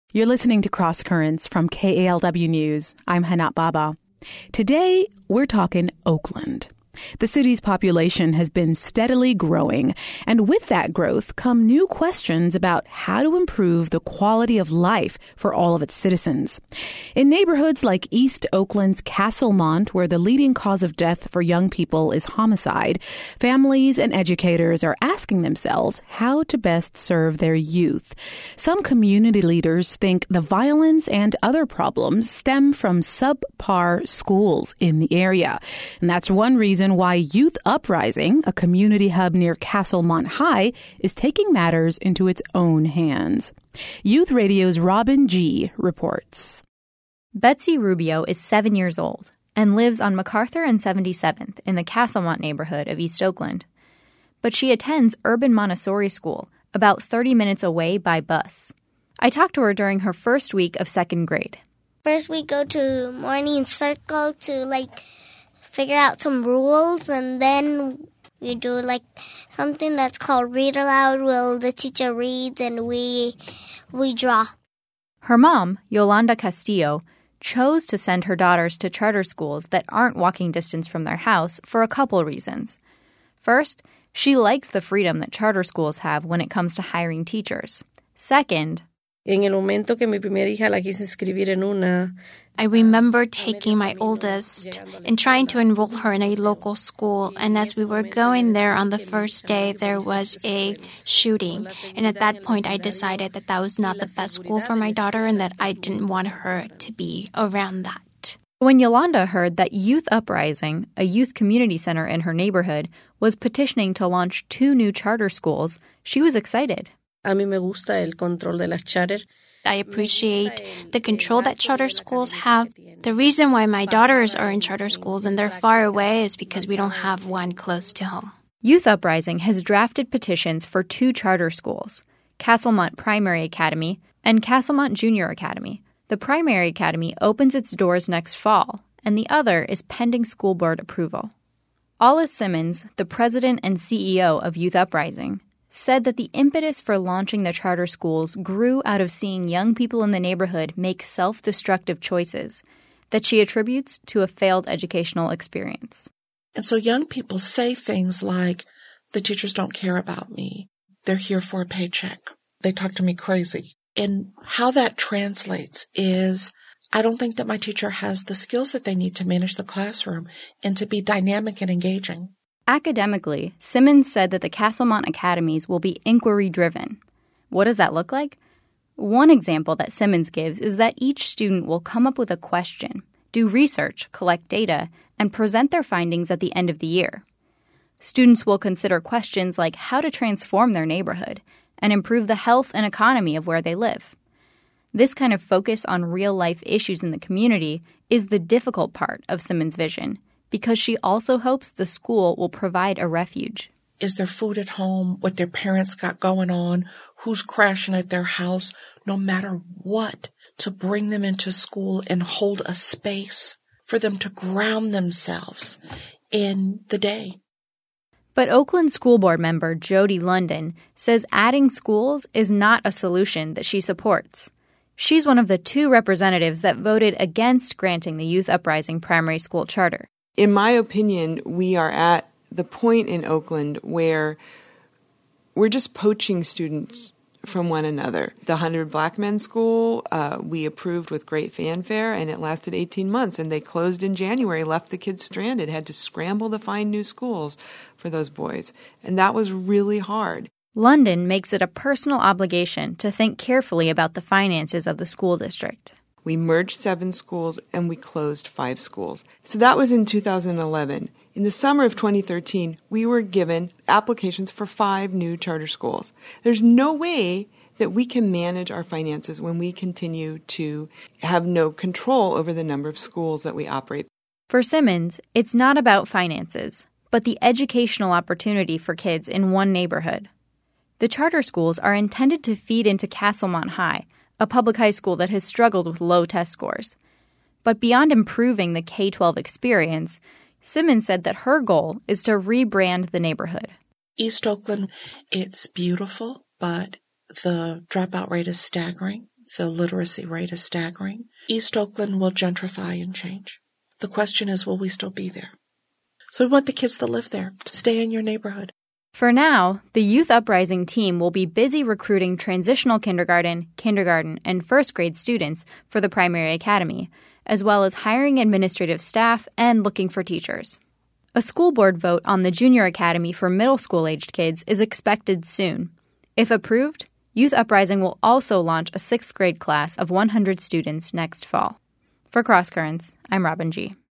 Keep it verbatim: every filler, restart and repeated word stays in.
You're listening to Cross Currents from K A L W News. I'm Hanat Baba. Today, we're talking Oakland. The city's population has been steadily growing, and with that growth come new questions about how to improve the quality of life for all of its citizens. In neighborhoods like East Oakland's Castlemont, where the leading cause of death for young people is homicide, families and educators are asking themselves how to best serve their youth. Some community leaders think the violence and other problems stem from subpar schools in the area, and that's one reason why Youth Uprising, a community hub near Castlemont High, is taking matters into its own hands. Youth Radio's Robin G. reports. Betsy Rubio is seven years old and lives on MacArthur and seventy-seventh in the Castlemont neighborhood of East Oakland. But she attends Urban Montessori School, about thirty minutes away by bus. I talked to her during her first week of second grade. First we go to morning circle to, like, figure out some rules, and then we do like something that's called read aloud, where the teacher reads and we we draw. Her mom, Yolanda Castillo, chose to send her daughters to charter schools that aren't walking distance from their house for a couple reasons. First, she likes the freedom that charter schools have when it comes to hiring teachers. Second, En el momento que mi primera hija la quise inscribir en una, I remember taking my oldest and trying to enroll her in a local school, and as we were going there on the first day, there was a shooting. And at that point, I decided that that was not the best school for my daughter and that I didn't want her to be around that. When Yolanda heard that Youth Uprising, a youth community center in her neighborhood, was petitioning to launch two new charter schools, she was excited. A mí me gusta el control de las charter. I appreciate the control that charter schools have. The reason why my daughters are in charter schools and they're far away is because we don't have one close to home. Youth Uprising has drafted petitions for two charter schools, Castlemont Primary Academy and Castlemont Junior Academy. The Primary Academy opens its doors next fall, and the other is pending school board approval. Alice Simmons, the president and C E O of Youth Uprising, said that the impetus for launching the charter schools grew out of seeing young people in the neighborhood make self-destructive choices that she attributes to a failed educational experience. And so young people say things like, the teachers don't care about me. They're here for a paycheck. They talk to me crazy. And how that translates is, I don't think that my teacher has the skills that they need to manage the classroom and to be dynamic and engaging. Academically, Simmons said that the Castlemont academies will be inquiry-driven. What does that look like? One example that Simmons gives is that each student will come up with a question, do research, collect data, and present their findings at the end of the year. Students will consider questions like how to transform their neighborhood and improve the health and economy of where they live. This kind of focus on real-life issues in the community is the difficult part of Simmons' vision, because she also hopes the school will provide a refuge. Is there food at home? What their parents got going on? Who's crashing at their house? No matter what, to bring them into school and hold a space for them to ground themselves in the day. But Oakland School Board member Jody London says adding schools is not a solution that she supports. She's one of the two representatives that voted against granting the Youth Uprising primary school charter. In my opinion, we are at the point in Oakland where we're just poaching students from one another. The one hundred Black Men School, uh, we approved with great fanfare, and it lasted eighteen months, and they closed in January, left the kids stranded, had to scramble to find new schools for those boys, and that was really hard. London makes it a personal obligation to think carefully about the finances of the school district. We merged seven schools, and we closed five schools. So that was in two thousand eleven. In the summer of twenty thirteen, we were given applications for five new charter schools. There's no way that we can manage our finances when we continue to have no control over the number of schools that we operate. For Simmons, it's not about finances, but the educational opportunity for kids in one neighborhood. The charter schools are intended to feed into Castlemont High, a public high school that has struggled with low test scores. But beyond improving the K twelve experience, Simmons said that her goal is to rebrand the neighborhood. East Oakland, it's beautiful, but the dropout rate is staggering. The literacy rate is staggering. East Oakland will gentrify and change. The question is, will we still be there? So we want the kids to live there, to stay in your neighborhood. For now, the Youth Uprising team will be busy recruiting transitional kindergarten, kindergarten, and first grade students for the primary academy, as well as hiring administrative staff and looking for teachers. A school board vote on the junior academy for middle school-aged kids is expected soon. If approved, Youth Uprising will also launch a sixth grade class of one hundred students next fall. For Cross Currents, I'm Robin G.